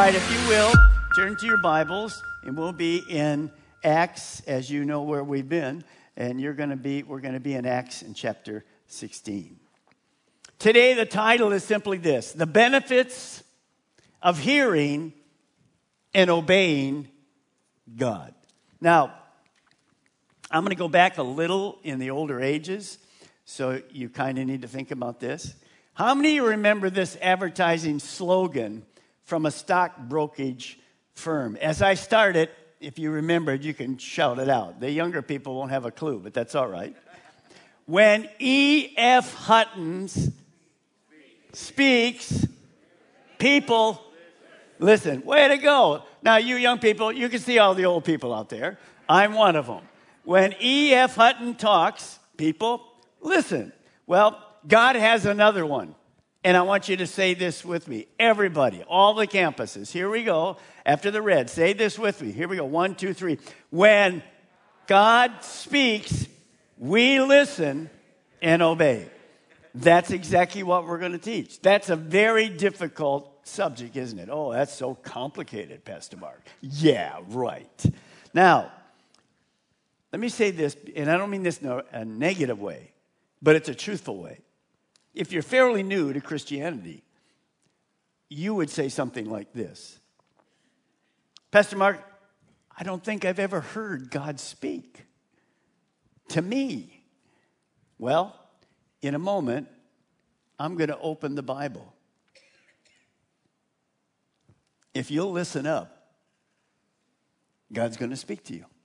right, if you will, turn to your Bibles, and we'll be in Acts, as you know where we've been, and we're going to be in Acts in chapter 16. Today, the title is simply this: The Benefits of Hearing and Obeying God. Now, I'm going to go back a little in the older ages, so you kind of need to think about this. How many of you remember this advertising slogan from a stock brokerage firm? As I started, if you remembered, you can shout it out. The younger people won't have a clue, but that's all right. When E.F. Hutton speaks, people listen. Way to go. Now, you young people, you can see all the old people out there. I'm one of them. When E.F. Hutton talks, people listen. Well, God has another one. And I want you to say this with me. Everybody, all the campuses. Here we go. After the red, say this with me. Here we go. 1, 2, 3. When God speaks, we listen and obey. That's exactly what we're going to teach. That's a very difficult subject, isn't it? Oh, that's so complicated, Pastor Mark. Yeah, right. Now, let me say this, and I don't mean this in a negative way, but it's a truthful way. If you're fairly new to Christianity, you would say something like this: Pastor Mark, I don't think I've ever heard God speak to me. Well, in a moment, I'm going to open the Bible. If you'll listen up, God's going to speak to you.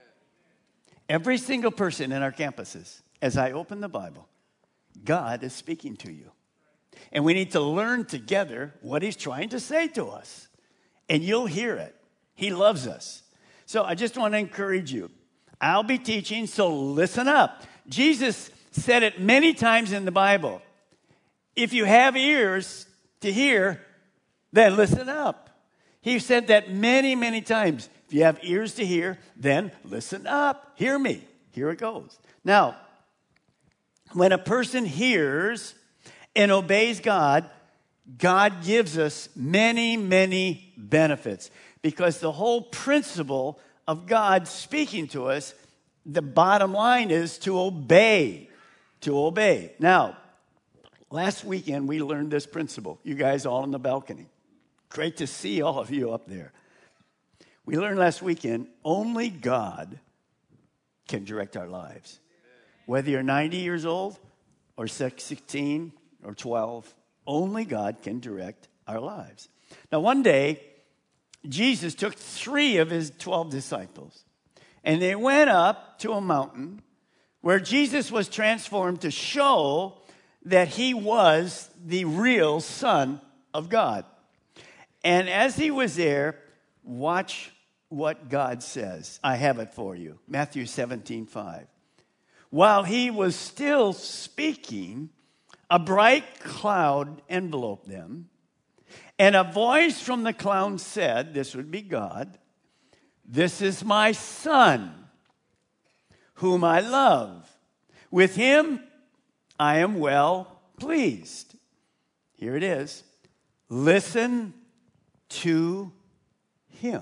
Every single person in our campuses, as I open the Bible, God is speaking to you. And we need to learn together what he's trying to say to us. And you'll hear it. He loves us. So I just want to encourage you. I'll be teaching, so listen up. Jesus said it many times in the Bible. If you have ears to hear, then listen up. He said that many, many times. If you have ears to hear, then listen up. Hear me. Here it goes. Now, when a person hears and obeys God, God gives us many, many benefits. Because the whole principle of God speaking to us, the bottom line is to obey. To obey. Now, last weekend we learned this principle. You guys all on the balcony. Great to see all of you up there. We learned last weekend, only God can direct our lives. Whether you're 90 years old or 16 or 12, only God can direct our lives. Now, one day, Jesus took 3 of his 12 disciples, and they went up to a mountain where Jesus was transformed to show that he was the real Son of God. And as he was there, watch what God says. I have it for you. Matthew 17:5. While he was still speaking, a bright cloud enveloped them, and a voice from the cloud said, this would be God, "This is my Son, whom I love. With him I am well pleased." Here it is. Listen to him.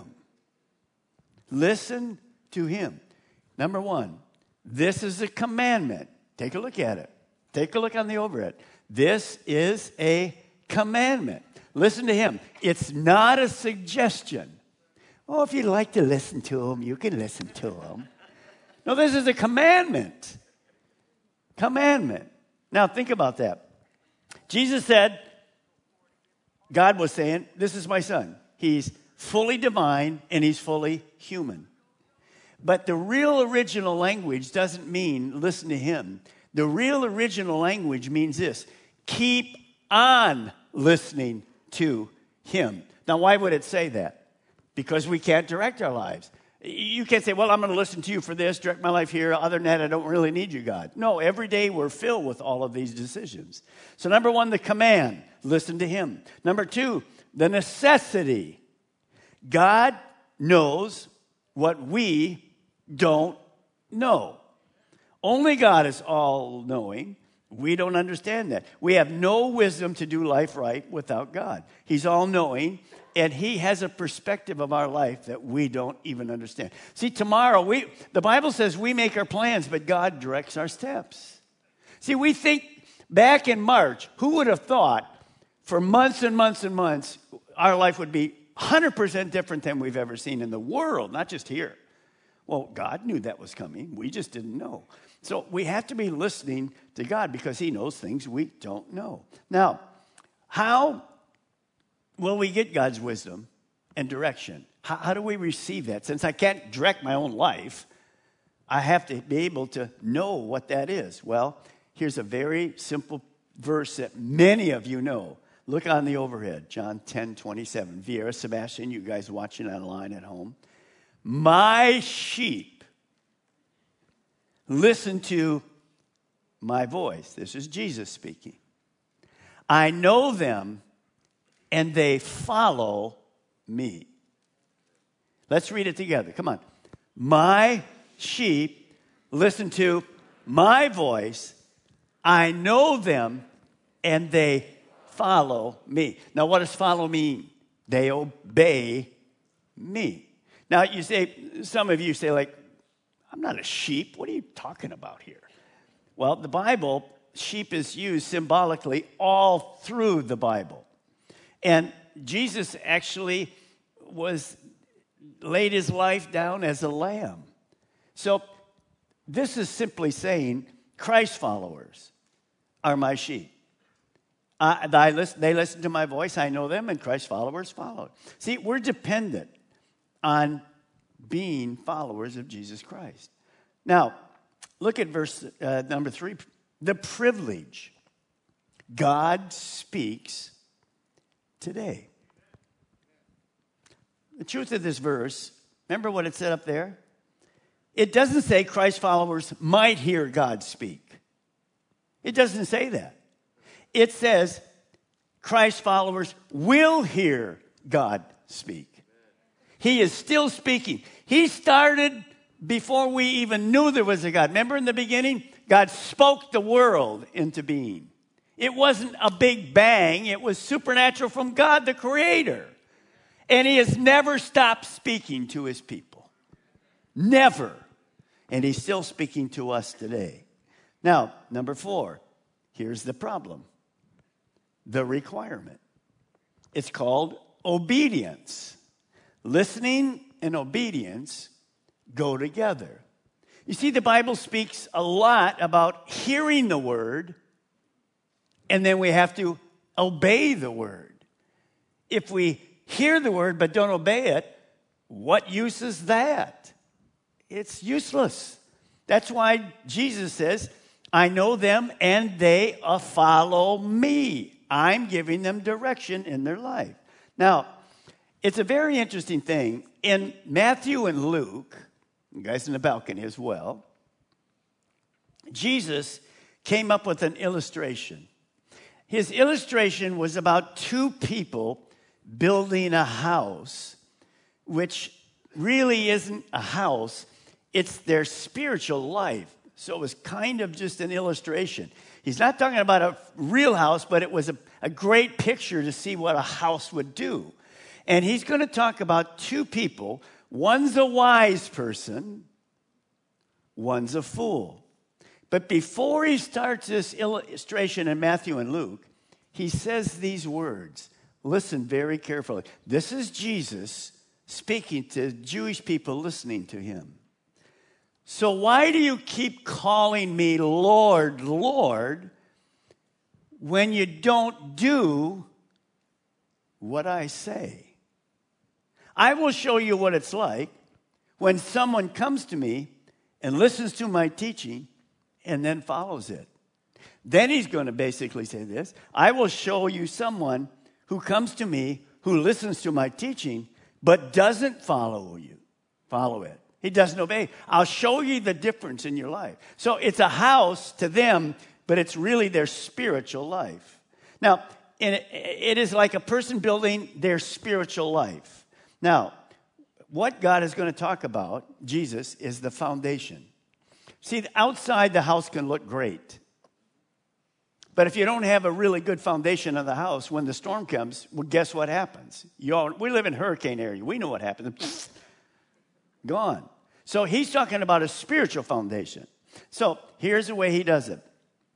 Listen to him. Number 1, this is a commandment. Take a look at it. Take a look on the overhead. This is a commandment. Listen to him. It's not a suggestion. Oh, if you'd like to listen to him, you can listen to him. No, this is a commandment. Commandment. Now, think about that. Jesus said, God was saying, this is my Son. He's fully divine and he's fully human. But the real original language doesn't mean listen to him. The real original language means this: keep on listening to him. Now, why would it say that? Because we can't direct our lives. You can't say, well, I'm going to listen to you for this, direct my life here. Other than that, I don't really need you, God. No, every day we're filled with all of these decisions. So number 1, the command, listen to him. Number 2, the necessity. God knows what we don't know. Only God is all-knowing. We don't understand that. We have no wisdom to do life right without God. He's all-knowing, And he has a perspective of our life that we don't even understand. See, tomorrow, the Bible says we make our plans, but God directs our steps. See, we think back in March, who would have thought for months and months and months, our life would be 100% different than we've ever seen in the world, not just here. Well, God knew that was coming. We just didn't know. So we have to be listening to God because he knows things we don't know. Now, how will we get God's wisdom and direction? How do we receive that? Since I can't direct my own life, I have to be able to know what that is. Well, here's a very simple verse that many of you know. Look on the overhead, John 10:27. Vera, Sebastian, you guys watching online at home. My sheep listen to my voice. This is Jesus speaking. I know them, and they follow me. Let's read it together. Come on. My sheep listen to my voice. I know them, and they follow me. Now, what does follow mean? They obey me. Now, you say, some of you say, like, I'm not a sheep. What are you talking about here? Well, the Bible, sheep is used symbolically all through the Bible. And Jesus actually laid his life down as a lamb. So this is simply saying Christ followers are my sheep. They listen to my voice. I know them, and Christ followers follow. See, we're dependent on being followers of Jesus Christ. Now, look at verse number 3. The privilege. God speaks today. The truth of this verse, remember what it said up there? It doesn't say Christ followers might hear God speak. It doesn't say that. It says Christ followers will hear God speak. He is still speaking. He started before we even knew there was a God. Remember in the beginning, God spoke the world into being. It wasn't a big bang. It was supernatural from God, the Creator. And he has never stopped speaking to his people. Never. And he's still speaking to us today. Now, number 4, here's the problem. The requirement. It's called obedience. Listening and obedience go together. You see, the Bible speaks a lot about hearing the word, and then we have to obey the word. If we hear the word but don't obey it, what use is that? It's useless. That's why Jesus says, I know them and they follow me. I'm giving them direction in their life. Now, it's a very interesting thing. In Matthew and Luke, you guys in the balcony as well, Jesus came up with an illustration. His illustration was about 2 people building a house, which really isn't a house. It's their spiritual life. So it was kind of just an illustration. He's not talking about a real house, but it was a great picture to see what a house would do. And he's going to talk about 2 people. One's a wise person, one's a fool. But before he starts this illustration in Matthew and Luke, he says these words. Listen very carefully. This is Jesus speaking to Jewish people listening to him. So why do you keep calling me Lord, Lord, when you don't do what I say? I will show you what it's like when someone comes to me and listens to my teaching and then follows it. Then he's going to basically say this. I will show you someone who comes to me, who listens to my teaching, but doesn't follow it. He doesn't obey. I'll show you the difference in your life. So it's a house to them, but it's really their spiritual life. Now, it is like a person building their spiritual life. Now, what God is going to talk about, Jesus, is the foundation. See, outside the house can look great, But if you don't have a really good foundation of the house, when the storm comes, well, guess what happens? We live in hurricane area. We know what happens. Gone. So he's talking about a spiritual foundation. So here's the way he does it.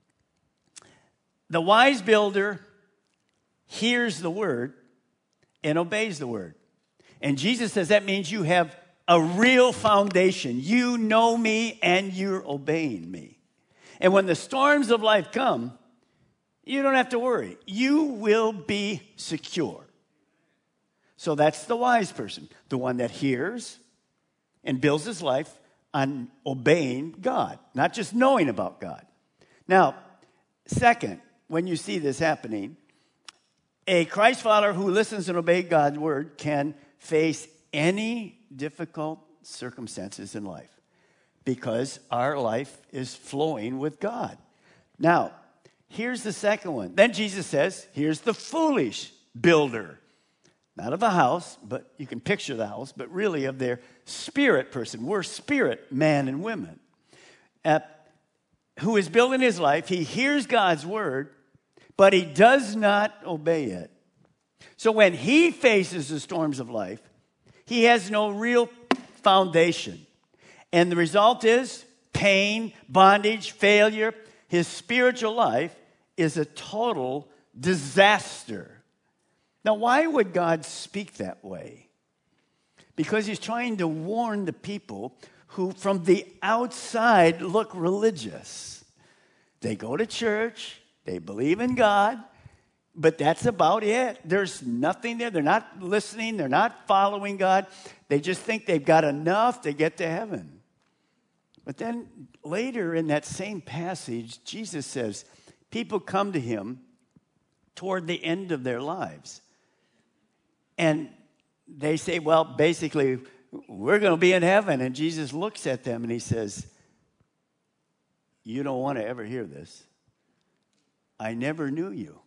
The wise builder hears the word and obeys the word. And Jesus says that means you have a real foundation. You know me and you're obeying me. And when the storms of life come, you don't have to worry. You will be secure. So that's the wise person, the one that hears and builds his life on obeying God, not just knowing about God. Now, second, when you see this happening, a Christ follower who listens and obeys God's word can face any difficult circumstances in life because our life is flowing with God. Now, here's the second one. Then Jesus says, here's the foolish builder. Not of a house, but you can picture the house, but really of their spirit person. We're spirit men and women. Who is building his life. He hears God's word, but he does not obey it. So when he faces the storms of life, he has no real foundation. And the result is pain, bondage, failure. His spiritual life is a total disaster. Now, why would God speak that way? Because he's trying to warn the people who from the outside look religious. They go to church, they believe in God, but that's about it. There's nothing there. They're not listening, they're not following God. They just think they've got enough to get to heaven. But then later in that same passage, Jesus says, people come to him toward the end of their lives. And they say, well, basically, we're going to be in heaven. And Jesus looks at them and he says, you don't want to ever hear this. I never knew you.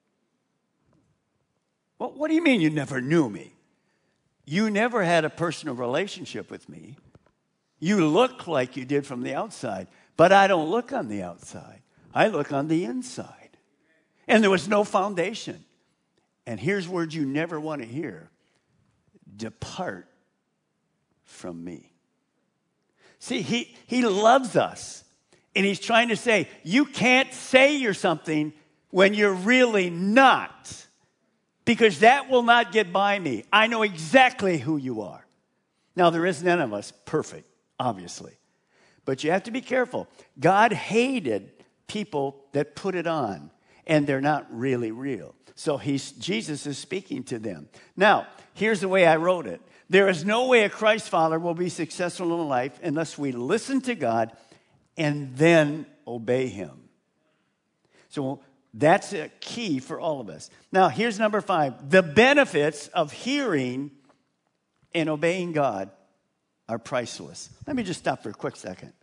Well, what do you mean you never knew me? You never had a personal relationship with me. You look like you did from the outside, but I don't look on the outside. I look on the inside. And there was no foundation. And here's words you never want to hear. Depart from me. See, he loves us. And he's trying to say, you can't say you're something when you're really not. Because that will not get by me. I know exactly who you are. Now, there is none of us perfect, obviously. But you have to be careful. God hated people that put it on. And they're not really real. So Jesus is speaking to them. Now, here's the way I wrote it. There is no way a Christ follower will be successful in life unless we listen to God and then obey him. So that's a key for all of us. Now, here's number 5. The benefits of hearing and obeying God are priceless. Let me just stop for a quick second.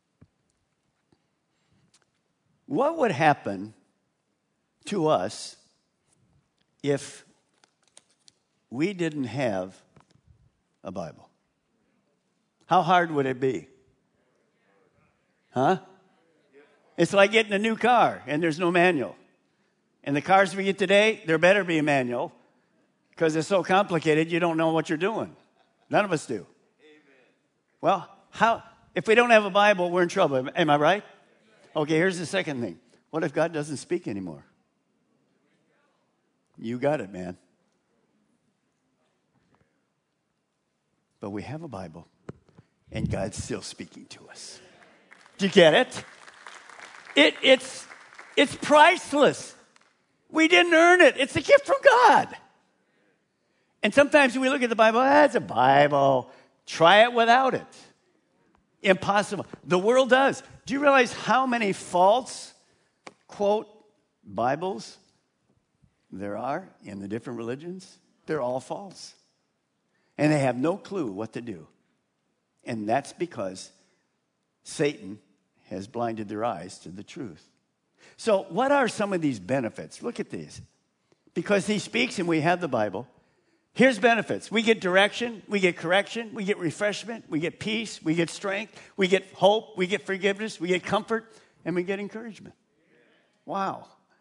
What would happen to us if we didn't have a Bible? How hard would it be? Huh? It's like getting a new car and there's no manual. And the cars we get today, there better be a manual because it's so complicated you don't know what you're doing. None of us do. Well, if we don't have a Bible, we're in trouble. Am I right? Okay, here's the second thing. What if God doesn't speak anymore? You got it, man. But we have a Bible, and God's still speaking to us. Do you get it? It's priceless. We didn't earn it. It's a gift from God. And sometimes we look at the Bible, it's a Bible. Try it without it. Impossible. The world does. Do you realize how many false, quote, Bibles there are in the different religions? They're all false. And they have no clue what to do. And that's because Satan has blinded their eyes to the truth. So what are some of these benefits? Look at these. Because he speaks and we have the Bible, here's benefits. We get direction, we get correction, we get refreshment, we get peace, we get strength, we get hope, we get forgiveness, we get comfort, and we get encouragement. Wow.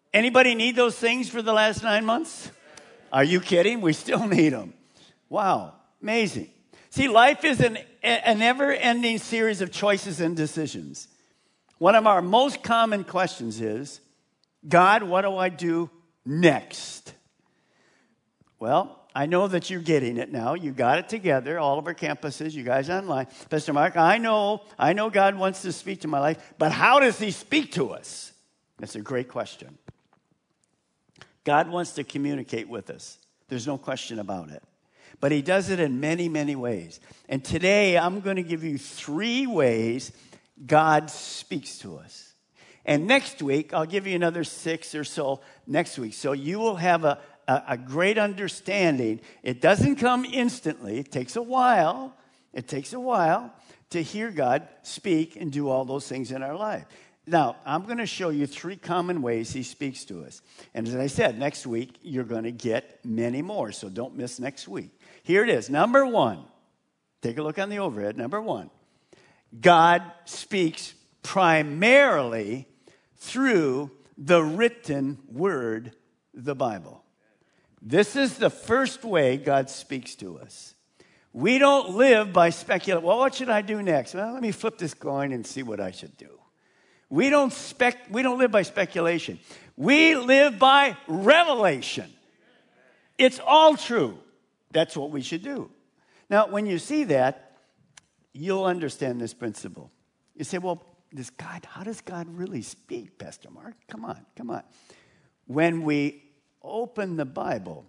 Anybody need those things for the last 9 months? Are you kidding? We still need them. Wow, amazing. See, life is a never-ending series of choices and decisions. One of our most common questions is, God, what do I do next? Well, I know that you're getting it now. You got it together, all of our campuses, you guys online. Pastor Mark, I know God wants to speak to my life, but how does he speak to us? That's a great question. God wants to communicate with us. There's no question about it. But he does it in many, many ways. And today I'm going to give you 3 ways God speaks to us. And next week, I'll give you another 6 or so next week. So you will have a great understanding. It doesn't come instantly. It takes a while. It takes a while to hear God speak and do all those things in our life. Now, I'm going to show you 3 common ways he speaks to us. And as I said, next week, you're going to get many more. So don't miss next week. Here it is. Number 1. Take a look on the overhead. Number 1. God speaks primarily through the written word, the Bible. This is the first way God speaks to us. We don't live by speculation. Well, what should I do next? Well, let me flip this coin and see what I should do. We don't live by speculation. We live by revelation. It's all true. That's what we should do. Now, when you see that, you'll understand this principle. You say, well, how does God really speak, Pastor Mark? Come on. When we open the Bible,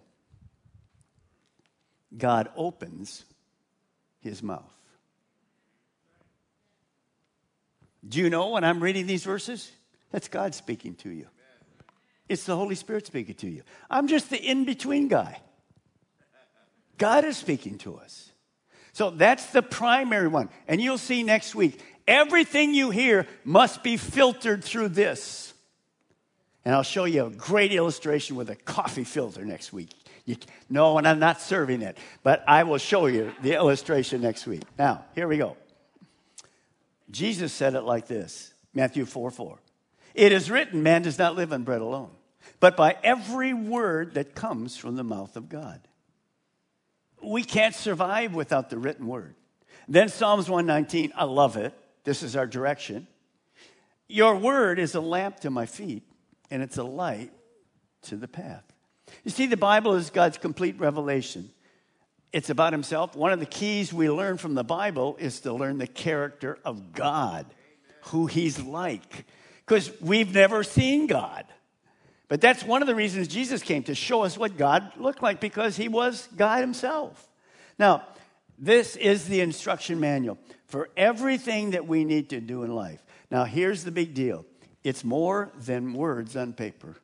God opens his mouth. Do you know when I'm reading these verses? That's God speaking to you. It's the Holy Spirit speaking to you. I'm just the in-between guy. God is speaking to us. So that's the primary one. And you'll see next week, everything you hear must be filtered through this. And I'll show you a great illustration with a coffee filter next week. No, and I'm not serving it, but I will show you the illustration next week. Now, here we go. Jesus said it like this, Matthew 4:4. It is written, man does not live on bread alone, but by every word that comes from the mouth of God. We can't survive without the written word. Then Psalms 119, I love it. This is our direction. Your word is a lamp to my feet, and it's a light to the path. You see, the Bible is God's complete revelation. It's about himself. One of the keys we learn from the Bible is to learn the character of God, who he's like. Because we've never seen God. But that's one of the reasons Jesus came, to show us what God looked like, because he was God himself. Now, this is the instruction manual for everything that we need to do in life. Now, here's the big deal. It's more than words on paper.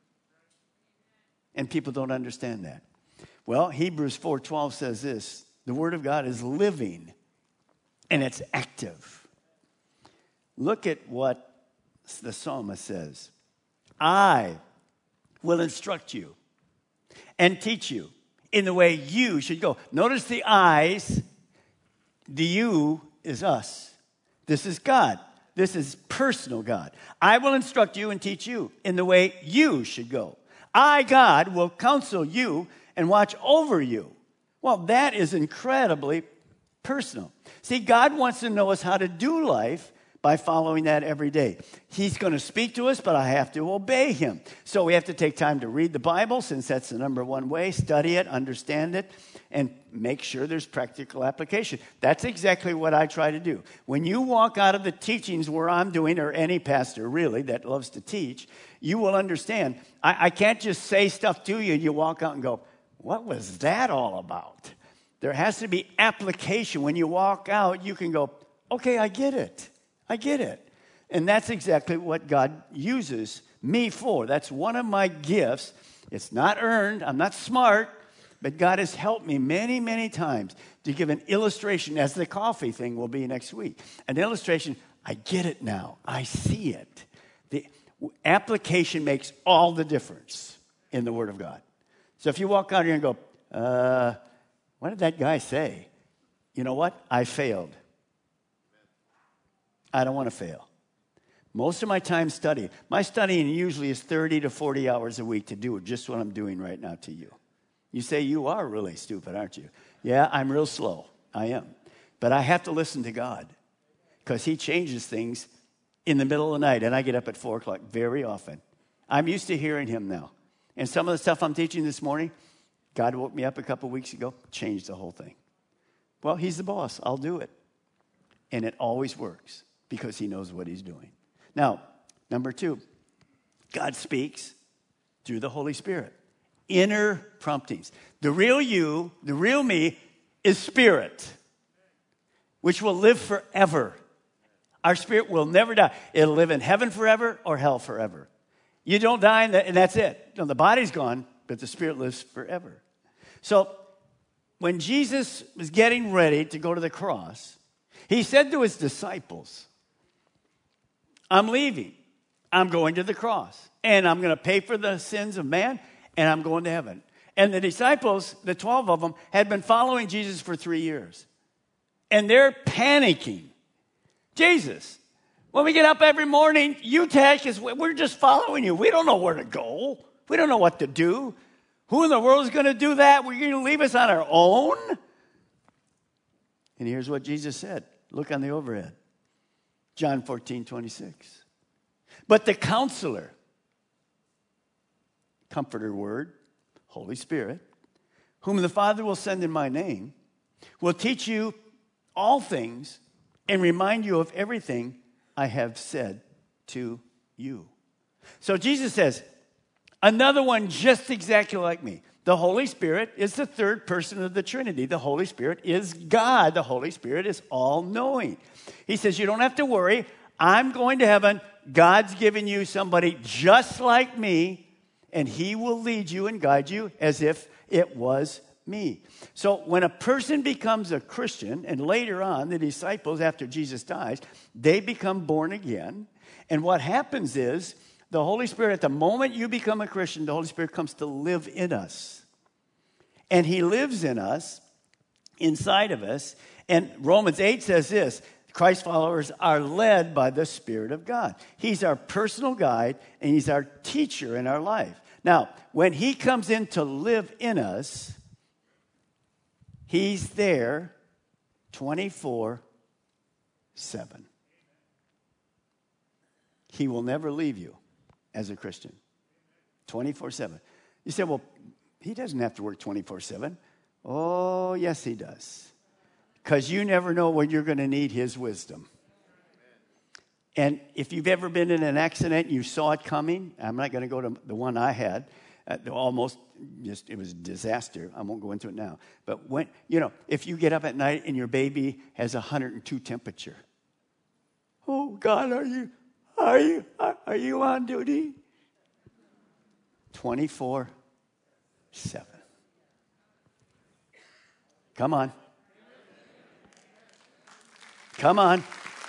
And people don't understand that. Well, Hebrews 4:12 says this, the word of God is living and it's active. Look at what the psalmist says. I will instruct you and teach you in the way you should go. Notice the I's, the you is us. This is God. This is personal God. I will instruct you and teach you in the way you should go. I, God, will counsel you and watch over you. Well, that is incredibly personal. See, God wants to know us how to do life by following that every day. He's going to speak to us, but I have to obey him. So we have to take time to read the Bible, since that's the number one way, study it, understand it, and make sure there's practical application. That's exactly what I try to do. When you walk out of the teachings where I'm doing, or any pastor really that loves to teach, you will understand. I can't just say stuff to you and you walk out and go, what was that all about? There has to be application. When you walk out, you can go, okay, I get it. I get it. And that's exactly what God uses me for. That's one of my gifts. It's not earned. I'm not smart. But God has helped me many, many times to give an illustration, as the coffee thing will be next week. An illustration, I get it now. I see it. The application makes all the difference in the Word of God. So if you walk out here and go, what did that guy say? You know what? I failed. I don't want to fail. Most of my time studying. My studying usually is 30 to 40 hours a week to do just what I'm doing right now to you. You say, you are really stupid, aren't you? Yeah, I'm real slow. I am. But I have to listen to God because he changes things in the middle of the night, and I get up at 4 o'clock very often. I'm used to hearing him now. And some of the stuff I'm teaching this morning, God woke me up a couple weeks ago, changed the whole thing. Well, he's the boss. I'll do it. And it always works because he knows what he's doing. Now, number 2, God speaks through the Holy Spirit. Inner promptings. The real you, the real me, is spirit, which will live forever. Our spirit will never die. It'll live in heaven forever or hell forever. You don't die and that's it. No, the body's gone, but the spirit lives forever. So when Jesus was getting ready to go to the cross, he said to his disciples, I'm leaving. I'm going to the cross. And I'm going to pay for the sins of man, and I'm going to heaven. And the disciples, the 12 of them, had been following Jesus for 3 years. And they're panicking. Jesus, when we get up every morning, you take us. We're just following you. We don't know where to go. We don't know what to do. Who in the world is going to do that? We're going to leave us on our own? And here's what Jesus said. Look on the overhead. John 14:26. But the counselor, comforter word, Holy Spirit, whom the Father will send in my name, will teach you all things and remind you of everything I have said to you. So Jesus says, another one just exactly like me. The Holy Spirit is the third person of the Trinity. The Holy Spirit is God. The Holy Spirit is all-knowing. He says, you don't have to worry. I'm going to heaven. God's given you somebody just like me, and he will lead you and guide you as if it was me. So when a person becomes a Christian, and later on, the disciples, after Jesus dies, they become born again. And what happens is, the Holy Spirit, at the moment you become a Christian, the Holy Spirit comes to live in us. And he lives in us, inside of us. And Romans 8 says this, Christ followers are led by the Spirit of God. He's our personal guide, and he's our teacher in our life. Now, when he comes in to live in us, he's there 24/7. He will never leave you as a Christian. 24/7. You say, well, he doesn't have to work 24/7. Oh, yes, he does. Because you never know when you're going to need his wisdom. And if you've ever been in an accident and you saw it coming, I'm not going to go to the one I had. It was a disaster. I won't go into it now. But when, if you get up at night and your baby has 102 temperature, oh God, are you on duty? 24/7. Come on. Come on.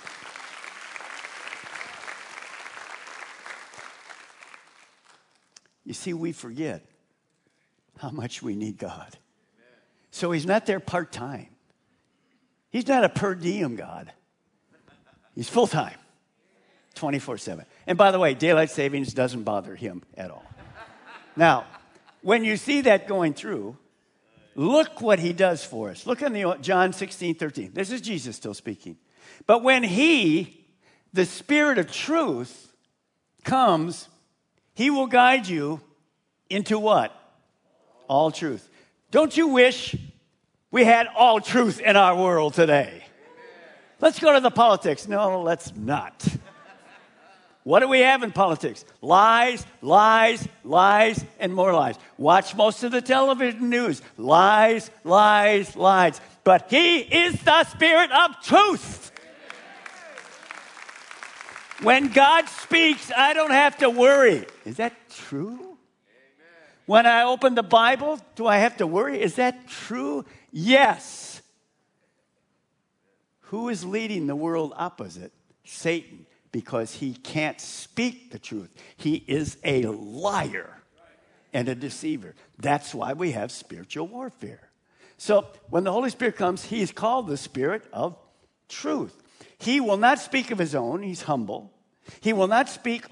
You see, we forget how much we need God. So he's not there part-time. He's not a per diem God. He's full-time, 24/7. And by the way, daylight savings doesn't bother him at all. Now, when you see that going through, look what he does for us. Look on John 16:13. This is Jesus still speaking. But when he, the Spirit of truth, comes, he will guide you into what? All truth. Don't you wish we had all truth in our world today? Let's go to the politics. No, let's not. What do we have in politics? Lies, lies, lies, and more lies. Watch most of the television news. Lies, lies, lies. But he is the Spirit of truth. When God speaks, I don't have to worry. Is that true? Amen. When I open the Bible, do I have to worry? Is that true? Yes. Who is leading the world opposite? Satan. Because he can't speak the truth. He is a liar and a deceiver. That's why we have spiritual warfare. So when the Holy Spirit comes, he is called the Spirit of truth. He will not speak of his own. He's humble. He will speak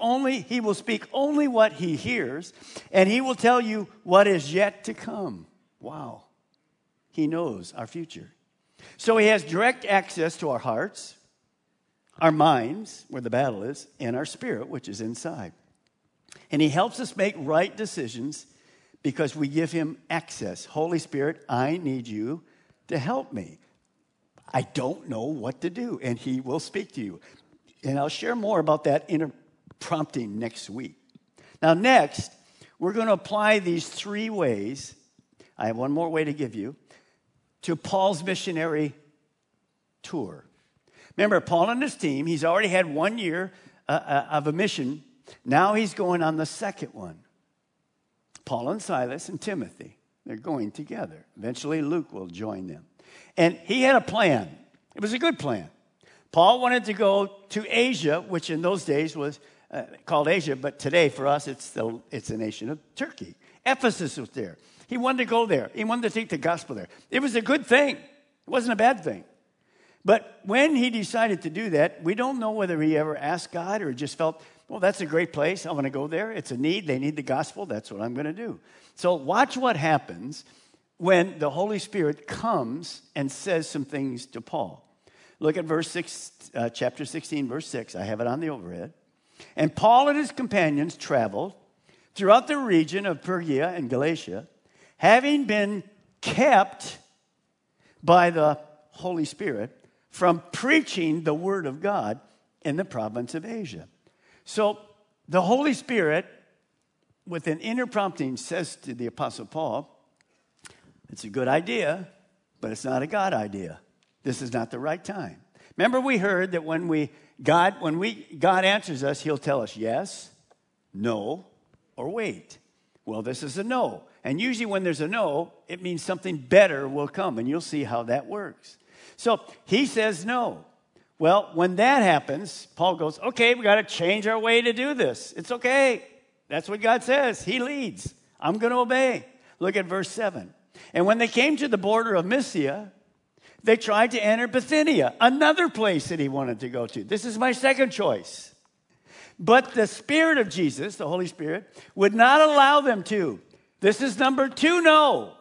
only what he hears, and he will tell you what is yet to come. Wow. He knows our future. So he has direct access to our hearts, our minds, where the battle is, and our spirit, which is inside. And he helps us make right decisions because we give him access. Holy Spirit, I need you to help me. I don't know what to do, and he will speak to you. And I'll share more about that inner prompting next week. Now, next, we're going to apply these 3 ways. I have one more way to give you, to Paul's missionary tour. Remember, Paul and his team, he's already had 1 year of a mission. Now he's going on the second one. Paul and Silas and Timothy, they're going together. Eventually, Luke will join them. And he had a plan. It was a good plan. Paul wanted to go to Asia, which in those days was called Asia, but today for us it's the nation of Turkey. Ephesus was there. He wanted to go there. He wanted to take the gospel there. It was a good thing. It wasn't a bad thing. But when he decided to do that, we don't know whether he ever asked God or just felt, well, that's a great place. I want to go there. It's a need. They need the gospel. That's what I'm going to do. So watch what happens when the Holy Spirit comes and says some things to Paul. Look at chapter 16, verse 6. I have it on the overhead. And Paul and his companions traveled throughout the region of Phrygia and Galatia, having been kept by the Holy Spirit from preaching the word of God in the province of Asia. So the Holy Spirit, with an inner prompting, says to the Apostle Paul, it's a good idea, but it's not a God idea. This is not the right time. Remember, we heard that when God answers us, he'll tell us yes, no, or wait. Well, this is a no. And usually when there's a no, it means something better will come, and you'll see how that works. So he says no. Well, when that happens, Paul goes, okay, we got to change our way to do this. It's okay. That's what God says. He leads. I'm going to obey. Look at verse 7. And when they came to the border of Mysia, they tried to enter Bithynia, another place that he wanted to go to. This is my second choice. But the Spirit of Jesus, the Holy Spirit, would not allow them to. This is number 2 no.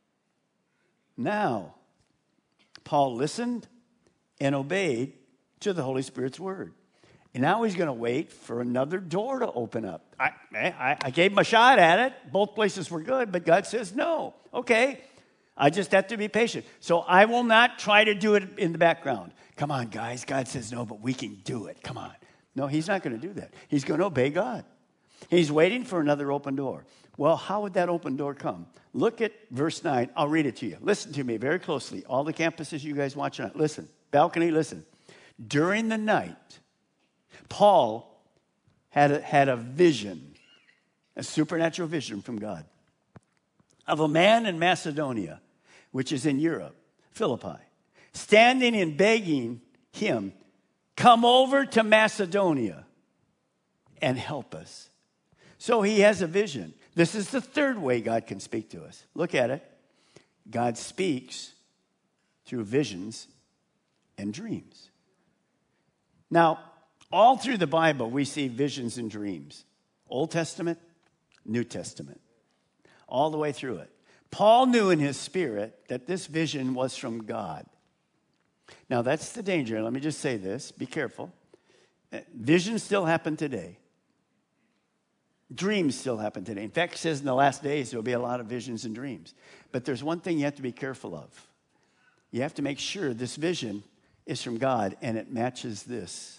Now, Paul listened and obeyed to the Holy Spirit's word. And now he's going to wait for another door to open up. I gave him a shot at it. Both places were good, but God says no. Okay, I just have to be patient. So I will not try to do it in the background. Come on, guys. God says no, but we can do it. Come on. No, he's not going to do that. He's going to obey God. He's waiting for another open door. Well, how would that open door come? Look at verse 9. I'll read it to you. Listen to me very closely. All the campuses you guys watching on. Listen. Balcony, listen. During the night, Paul had a vision, a supernatural vision from God, of a man in Macedonia, which is in Europe, Philippi, standing and begging him, come over to Macedonia and help us. So he has a vision. This is the third way God can speak to us. Look at it. God speaks through visions and dreams. Now, all through the Bible, we see visions and dreams. Old Testament, New Testament. All the way through it. Paul knew in his spirit that this vision was from God. Now, that's the danger. Let me just say this. Be careful. Visions still happen today. Dreams still happen today. In fact, it says in the last days there will be a lot of visions and dreams. But there's one thing you have to be careful of. You have to make sure this vision is from God and it matches this.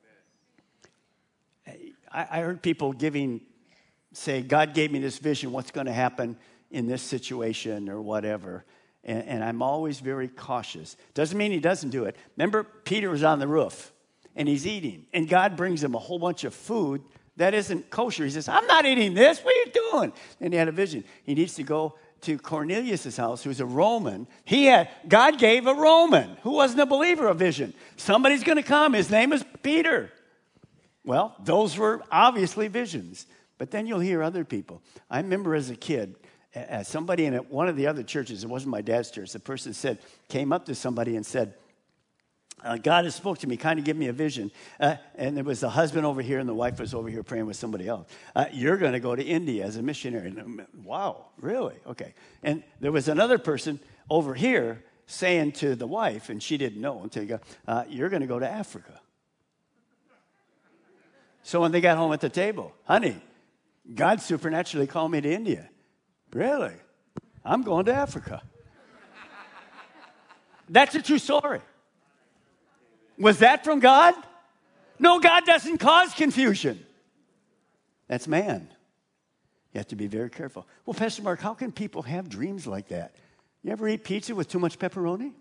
I heard people say, God gave me this vision, what's going to happen in this situation or whatever. And I'm always very cautious. Doesn't mean he doesn't do it. Remember, Peter was on the roof and he's eating. And God brings him a whole bunch of food that isn't kosher. He says, I'm not eating this. What are you doing? And he had a vision. He needs to go to Cornelius' house, who's a Roman. God gave a Roman who wasn't a believer a vision. Somebody's going to come. His name is Peter. Well, those were obviously visions. But then you'll hear other people. I remember as a kid, somebody in one of the other churches, it wasn't my dad's church, the person came up to somebody and said, God has spoke to me, kind of give me a vision. And there was the husband over here and the wife was over here praying with somebody else. You're going to go to India as a missionary. And, wow, really? Okay. And there was another person over here saying to the wife, and she didn't know until you go, you're going to go to Africa. So when they got home at the table, honey, God supernaturally called me to India. Really? I'm going to Africa. That's a true story. Was that from God? No, God doesn't cause confusion. That's man. You have to be very careful. Well, Pastor Mark, how can people have dreams like that? You ever eat pizza with too much pepperoni?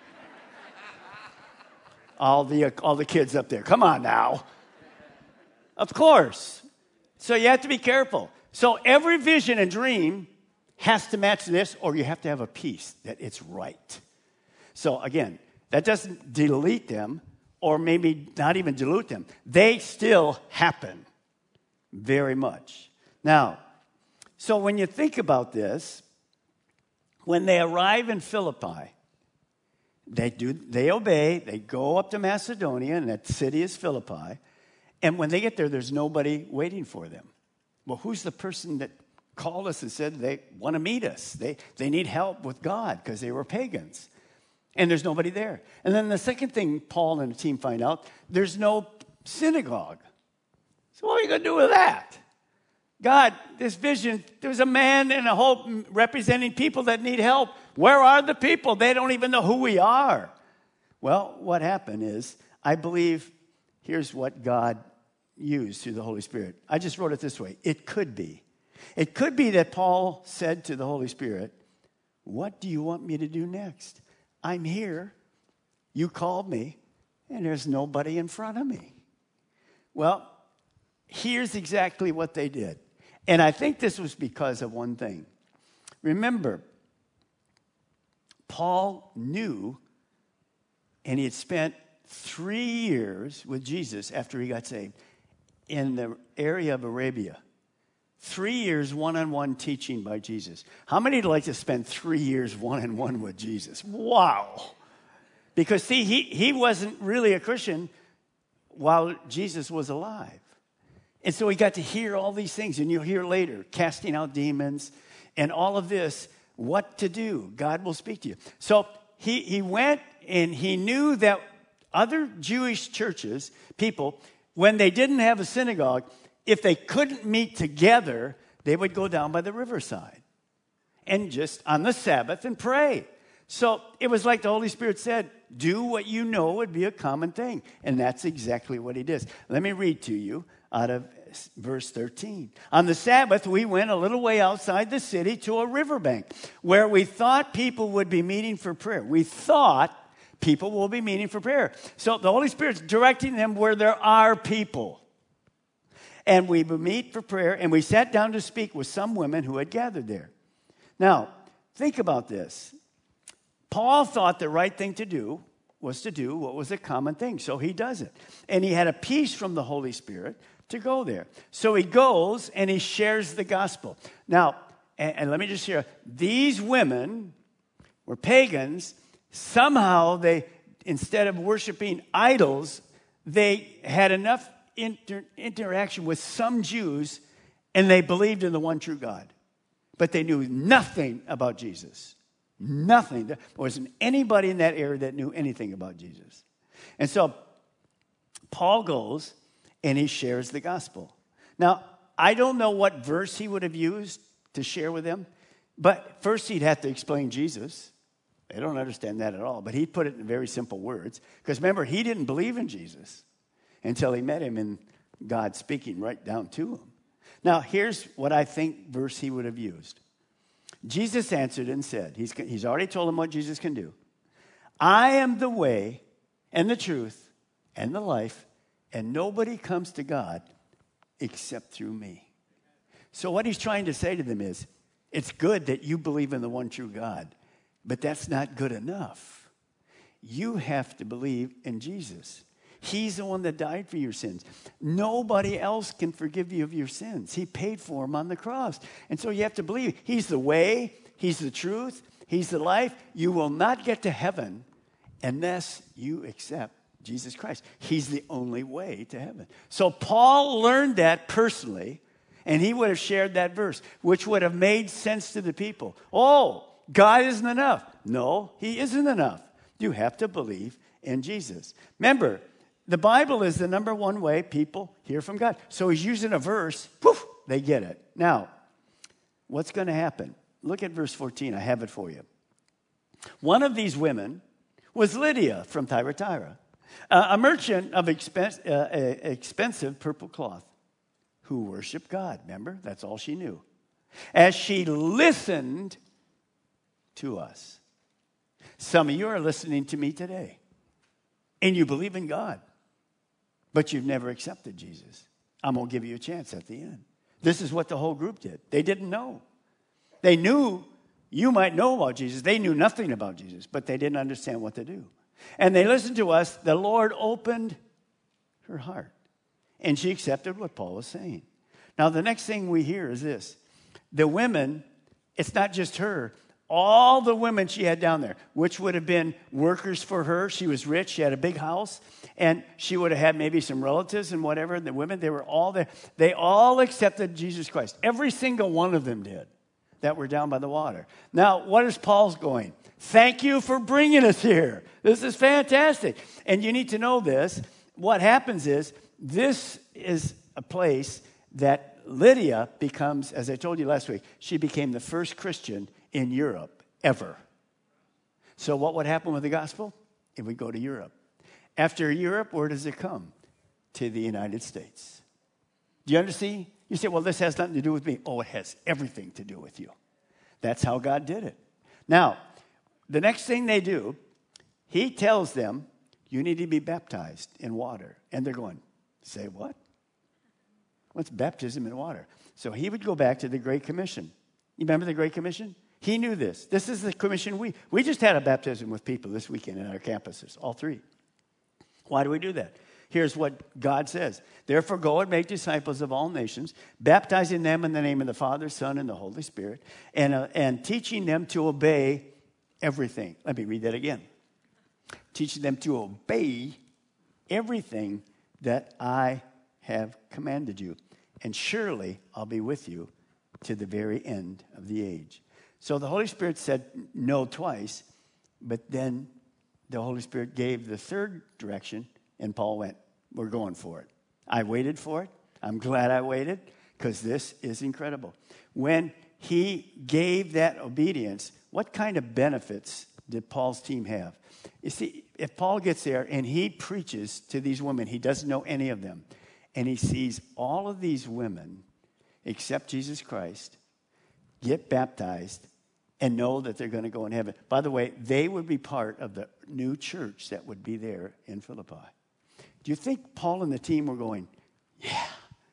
All the kids up there, come on now. Of course. So you have to be careful. So every vision and dream has to match this, or you have to have a piece that it's right. So again, that doesn't delete them, or maybe not even dilute them. They still happen very much. Now, so when you think about this, when they arrive in Philippi, they obey, they go up to Macedonia, and that city is Philippi. And when they get there, there's nobody waiting for them. Well, who's the person that called us and said they want to meet us? They need help with God because they were pagans. And there's nobody there. And then the second thing Paul and the team find out, there's no synagogue. So what are you going to do with that? God, this vision, there's a man and a hope representing people that need help. Where are the people? They don't even know who we are. Well, what happened is, I believe, here's what God used through the Holy Spirit. I just wrote it this way. It could be. It could be that Paul said to the Holy Spirit, what do you want me to do next? I'm here. You called me, and there's nobody in front of me. Well, here's exactly what they did. And I think this was because of one thing. Remember, Paul knew, and he had spent 3 years with Jesus after he got saved in the area of Arabia. 3 years one-on-one teaching by Jesus. How many would like to spend 3 years one-on-one with Jesus? Wow. Because see, he wasn't really a Christian while Jesus was alive. And so he got to hear all these things, and you'll hear later, casting out demons and all of this, what to do. God will speak to you. So he went, and he knew that other Jewish churches, people, when they didn't have a synagogue, if they couldn't meet together, they would go down by the riverside and just on the Sabbath and pray. So it was like the Holy Spirit said, do what you know would be a common thing. And that's exactly what he did. Let me read to you out of verse 13. On the Sabbath, we went a little way outside the city to a riverbank where we thought people would be meeting for prayer. We thought people will be meeting for prayer. So the Holy Spirit's directing them where there are people. And we would meet for prayer, and we sat down to speak with some women who had gathered there. Now, think about this. Paul thought the right thing to do was to do what was a common thing, so he does it. And he had a peace from the Holy Spirit to go there. So he goes and he shares the gospel. Now, and let me just share, these women were pagans. Somehow they, instead of worshiping idols, they had enough interaction with some Jews, and they believed in the one true God. But they knew nothing about Jesus. Nothing. There wasn't anybody in that area that knew anything about Jesus. And so Paul goes and he shares the gospel. Now, I don't know what verse he would have used to share with them, but first he'd have to explain Jesus. They don't understand that at all, but he'd put it in very simple words. Because remember, he didn't believe in Jesus until he met him and God speaking right down to him. Now, here's what I think verse he would have used. Jesus answered and said, he's already told him what Jesus can do. I am the way and the truth and the life, and nobody comes to God except through me. So what he's trying to say to them is, it's good that you believe in the one true God, but that's not good enough. You have to believe in Jesus. He's the one that died for your sins. Nobody else can forgive you of your sins. He paid for them on the cross. And so you have to believe He's the way, He's the truth, He's the life. You will not get to heaven unless you accept Jesus Christ. He's the only way to heaven. So Paul learned that personally, and he would have shared that verse, which would have made sense to the people. Oh, God isn't enough. No, he isn't enough. You have to believe in Jesus. Remember, the Bible is the number one way people hear from God. So he's using a verse, poof, they get it. Now, what's going to happen? Look at verse 14. I have it for you. One of these women was Lydia from Thyatira, a merchant of expensive purple cloth who worshiped God. Remember, that's all she knew. As she listened to us. Some of you are listening to me today, and you believe in God, but you've never accepted Jesus. I'm going to give you a chance at the end. This is what the whole group did. They didn't know. They knew you might know about Jesus. They knew nothing about Jesus, but they didn't understand what to do. And they listened to us. The Lord opened her heart, and she accepted what Paul was saying. Now, the next thing we hear is this. The women, it's not just her. All the women she had down there, which would have been workers for her. She was rich. She had a big house. And she would have had maybe some relatives and whatever. The women, they were all there. They all accepted Jesus Christ. Every single one of them did that were down by the water. Now, what is Paul's going? Thank you for bringing us here. This is fantastic. And you need to know this. What happens is, this is a place that Lydia becomes, as I told you last week, she became the first Christian in Europe ever. So what would happen with the gospel? It would go to Europe. After Europe, where does it come? To the United States. Do you understand? You say, well, this has nothing to do with me. Oh, it has everything to do with you. That's how God did it. Now, the next thing they do, he tells them, you need to be baptized in water. And they're going, say what? What's baptism in water? So he would go back to the Great Commission. You remember the Great Commission? He knew this. This is the commission we just had a baptism with people this weekend in our campuses, all three. Why do we do that? Here's what God says. Therefore, go and make disciples of all nations, baptizing them in the name of the Father, Son, and the Holy Spirit, and teaching them to obey everything. Let me read that again. Teaching them to obey everything that I have commanded you. And surely I'll be with you to the very end of the age. So the Holy Spirit said no twice, but then the Holy Spirit gave the third direction, and Paul went, we're going for it. I waited for it. I'm glad I waited, because this is incredible. When he gave that obedience, what kind of benefits did Paul's team have? You see, if Paul gets there and he preaches to these women, he doesn't know any of them, and he sees all of these women accept Jesus Christ, get baptized, and know that they're going to go in heaven. By the way, they would be part of the new church that would be there in Philippi. Do you think Paul and the team were going, yeah?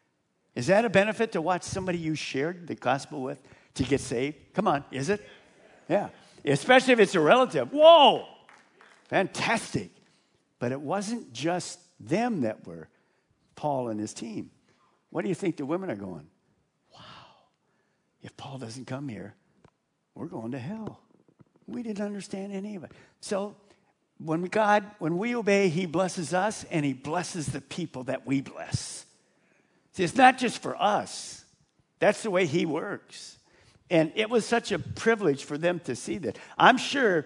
Is that a benefit to watch somebody you shared the gospel with to get saved? Come on, is it? Yeah. Especially if it's a relative. Whoa! Fantastic. But it wasn't just them that were Paul and his team. What do you think the women are going? Wow. If Paul doesn't come here, we're going to hell. We didn't understand any of it. So when we obey, he blesses us, and he blesses the people that we bless. See, it's not just for us. That's the way he works. And it was such a privilege for them to see that. I'm sure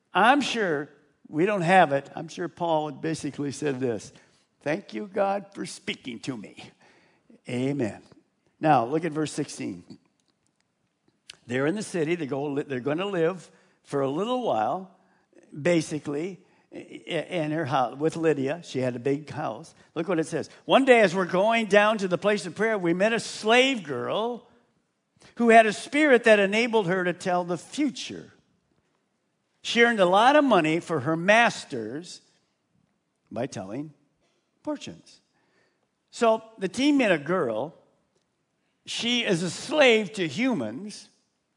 we don't have it. I'm sure Paul basically said this: thank you, God, for speaking to me. Amen. Now, look at verse 16. They're in the city. They're going to live for a little while, basically, in her house with Lydia. She had a big house. Look what it says. One day, as we're going down to the place of prayer, we met a slave girl who had a spirit that enabled her to tell the future. She earned a lot of money for her masters by telling fortunes. So the team met a girl. She is a slave to humans,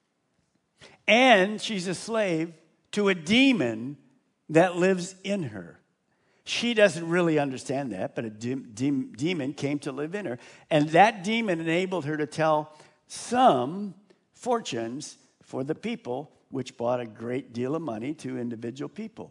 and she's a slave to a demon that lives in her. She doesn't really understand that, but a demon came to live in her. And that demon enabled her to tell some fortunes for the people, which brought a great deal of money to individual people.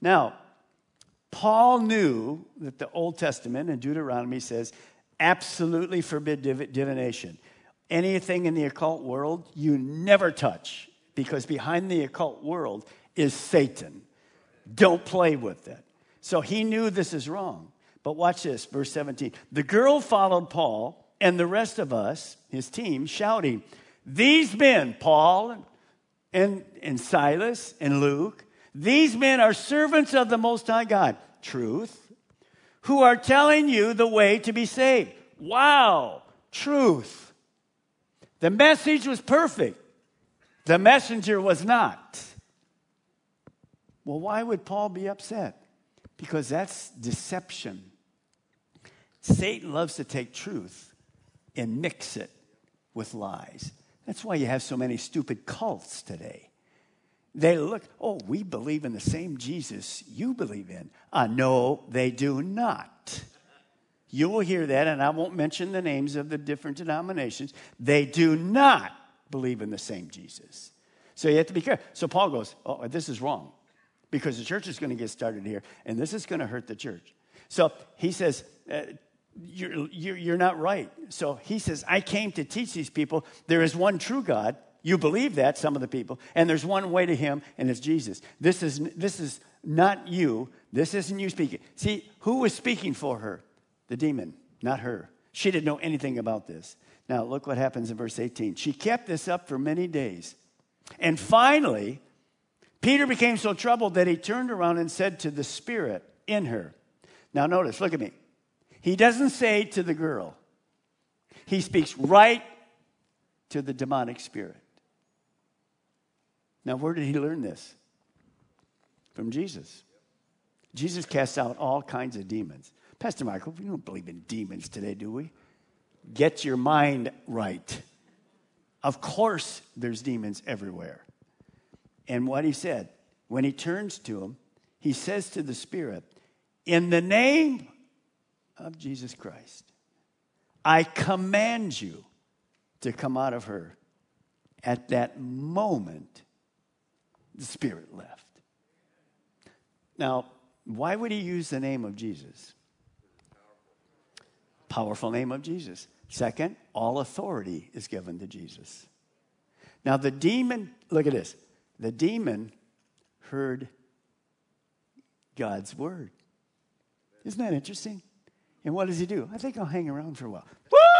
Now, Paul knew that the Old Testament in Deuteronomy says, absolutely forbid divination. Anything in the occult world, you never touch, because behind the occult world is Satan. Don't play with it. So he knew this is wrong. But watch this, verse 17. The girl followed Paul and the rest of us, his team, shouting, these men, Paul and Silas and Luke, these men are servants of the Most High God, truth, who are telling you the way to be saved. Wow, truth. The message was perfect. The messenger was not. Well, why would Paul be upset? Because that's deception. Satan loves to take truth and mix it with lies. That's why you have so many stupid cults today. They look, oh, we believe in the same Jesus you believe in. No, they do not. You will hear that, and I won't mention the names of the different denominations. They do not believe in the same Jesus. So you have to be careful. So Paul goes, oh, this is wrong, because the church is going to get started here, and this is going to hurt the church. So he says, you're not right. So he says, I came to teach these people there is one true God. You believe that, some of the people, and there's one way to him, and it's Jesus. This is not you. This isn't you speaking. See, who was speaking for her? The demon, not her. She didn't know anything about this. Now, look what happens in verse 18. She kept this up for many days. And finally, Peter became so troubled that he turned around and said to the spirit in her. Now, notice, look at me. He doesn't say to the girl. He speaks right to the demonic spirit. Now, where did he learn this? From Jesus. Jesus casts out all kinds of demons. Pastor Michael, we don't believe in demons today, do we? Get your mind right. Of course, there's demons everywhere. And what he said, when he turns to him, he says to the spirit, in the name of Jesus Christ, I command you to come out of her. At that moment, the spirit left. Now, why would he use the name of Jesus? Powerful name of Jesus. Second, all authority is given to Jesus. Now, the demon, look at this. The demon heard God's word. Isn't that interesting? And what does he do? I think I'll hang around for a while.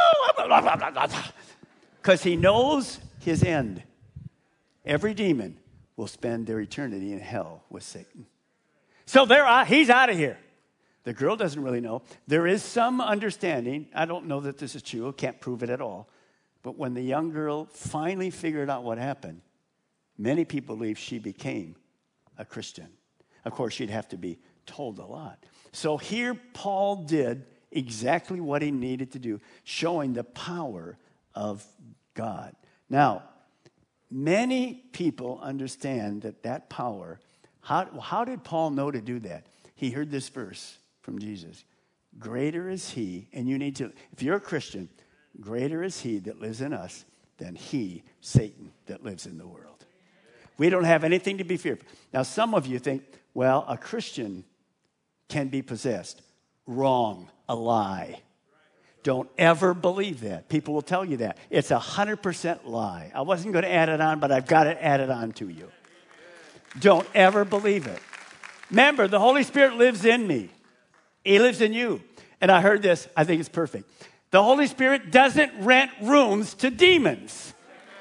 Because he knows his end. Every demon will spend their eternity in hell with Satan. So he's out of here. The girl doesn't really know. There is some understanding. I don't know that this is true. I can't prove it at all. But when the young girl finally figured out what happened, many people believe she became a Christian. Of course, she'd have to be told a lot. So here Paul did exactly what he needed to do, showing the power of God. Now, many people understand that power. How did Paul know to do that? He heard this verse from Jesus. Greater is he, and you need to, if you're a Christian, greater is he that lives in us than he, Satan, that lives in the world. We don't have anything to be fearful. Now, some of you think, well, a Christian can be possessed. Wrong. A lie. Don't ever believe that. People will tell you that. It's 100% lie. I wasn't going to add it on, but I've got to add it on to you. Don't ever believe it. Remember, the Holy Spirit lives in me. He lives in you. And I heard this. I think it's perfect. The Holy Spirit doesn't rent rooms to demons.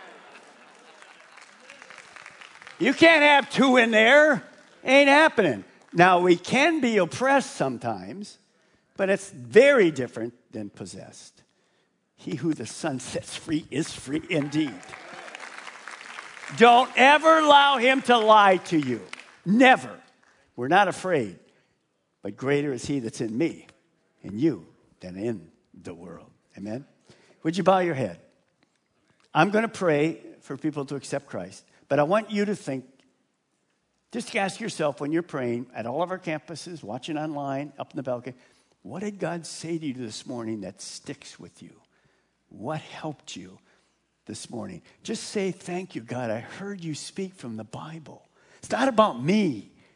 You can't have two in there. Ain't happening. Now, we can be oppressed sometimes, but it's very different than possessed. He who the Son sets free is free indeed. Don't ever allow him to lie to you. Never. We're not afraid. But greater is he that's in me and you than in the world. Amen? Would you bow your head? I'm going to pray for people to accept Christ. But I want you to think, just ask yourself when you're praying at all of our campuses, watching online, up in the balcony, what did God say to you this morning that sticks with you? What helped you this morning? Just say, thank you, God. I heard you speak from the Bible. It's not about me.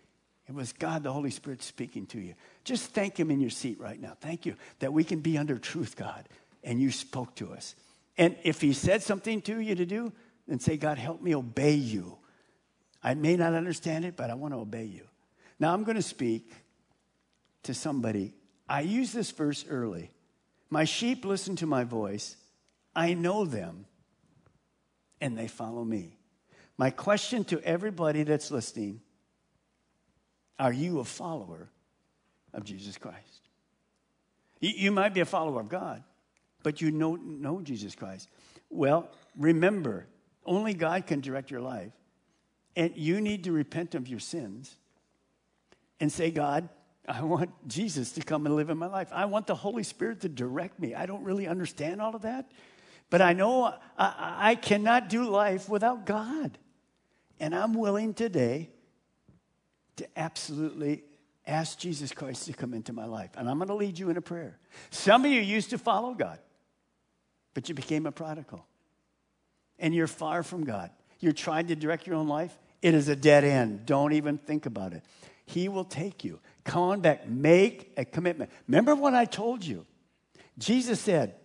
It was God, the Holy Spirit, speaking to you. Just thank him in your seat right now. Thank you that we can be under truth, God, and you spoke to us. And if he said something to you to do, then say, God, help me obey you. I may not understand it, but I want to obey you. Now I'm going to speak to somebody. I used this verse early. My sheep listen to my voice. I know them, and they follow me. My question to everybody that's listening, are you a follower of Jesus Christ? You might be a follower of God, but you know Jesus Christ. Well, remember, only God can direct your life. And you need to repent of your sins and say, God, I want Jesus to come and live in my life. I want the Holy Spirit to direct me. I don't really understand all of that, but I know I cannot do life without God. And I'm willing today to absolutely ask Jesus Christ to come into my life. And I'm going to lead you in a prayer. Some of you used to follow God, but you became a prodigal. And you're far from God. You're trying to direct your own life. It is a dead end. Don't even think about it. He will take you. Come on back. Make a commitment. Remember what I told you. Jesus said,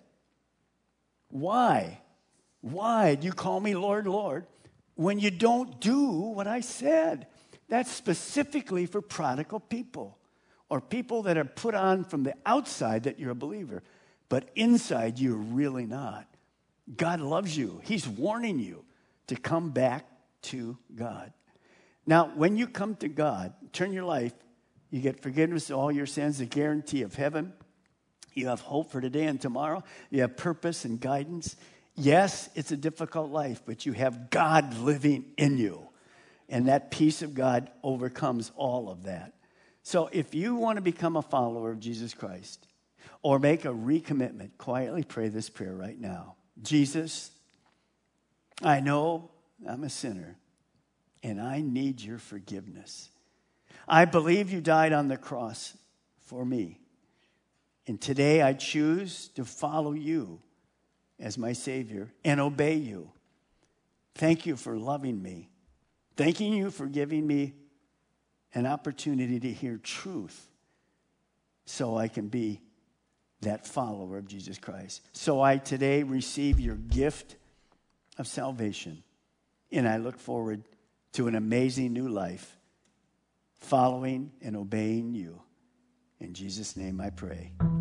why? Why do you call me Lord, Lord, when you don't do what I said? That's specifically for prodigal people or people that are put on from the outside that you're a believer, but inside you're really not. God loves you. He's warning you to come back to God. Now, when you come to God, turn your life, you get forgiveness of all your sins, the guarantee of heaven. You have hope for today and tomorrow. You have purpose and guidance. Yes, it's a difficult life, but you have God living in you. And that peace of God overcomes all of that. So if you want to become a follower of Jesus Christ or make a recommitment, quietly pray this prayer right now. Jesus, I know I'm a sinner and I need your forgiveness. I believe you died on the cross for me. And today I choose to follow you as my Savior and obey you. Thank you for loving me. Thanking you for giving me an opportunity to hear truth so I can be that follower of Jesus Christ. So I today receive your gift of salvation, and I look forward to an amazing new life following and obeying you. In Jesus' name I pray.